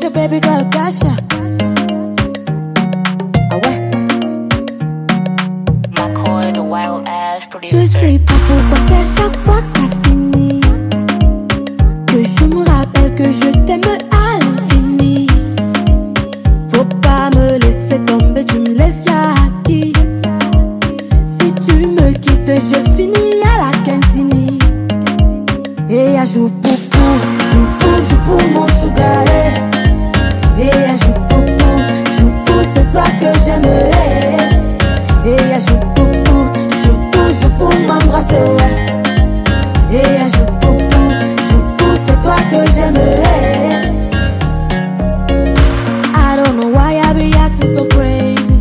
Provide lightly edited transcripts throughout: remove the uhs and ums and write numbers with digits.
your baby girl Kasha. Ah ouais. McCoy, the wild ass Je producer. sais pas pourquoi c'est à chaque fois que ça finit que je me rappelle que je t'aime à l'infini. Faut pas me laisser tomber, tu me laisses là qui. Si tu me quittes, je finis à la cantine. Et à joue pour mon sugar. Et à joue pour, c'est toi que j'aimerais. Et à joue pour m'embrasser, ouais. Et à joue pour, c'est toi que j'aimerais. I don't know why I be acting so crazy.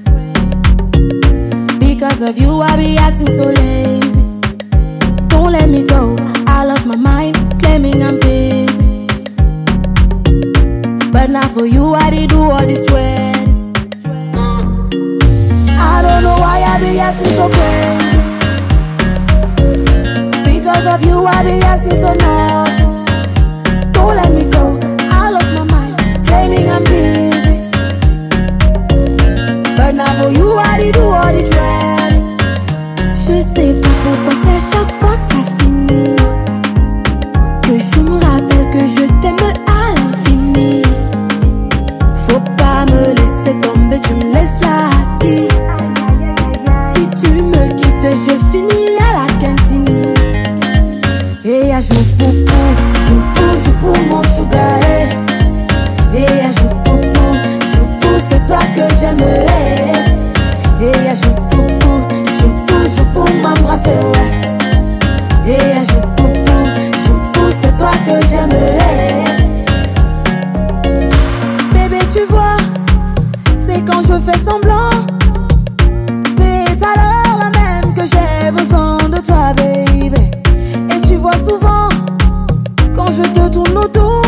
Because of you I be acting so lazy. Don't let me go, I lost my mind, claiming I'm busy. But now for you I did do all this dread. I don't know why I be acting so crazy. Because of you I be acting so naughty. Don't let me go, I lost my mind, claiming I'm busy. But now for you I did do all this dread. Je sais pas pourquoi c'est à chaque fois que ça finit que je me rappelle que je t'aime à l'infini. Faut pas me laisser tomber, tu me laisses là qui. Si tu me quittes, je finis à la cantine. Et à joue pour mon sugar. Et à joue pour, c'est toi que j'aimerais. Et à joue pour m'embrasser, ouais. Et à joue pour, c'est toi que j'aimerais. Bébé, tu vois, c'est quand je fais semblant. C'est à l'heure la même que j'ai besoin de toi, baby. Et tu vois souvent, quand je te tourne autour,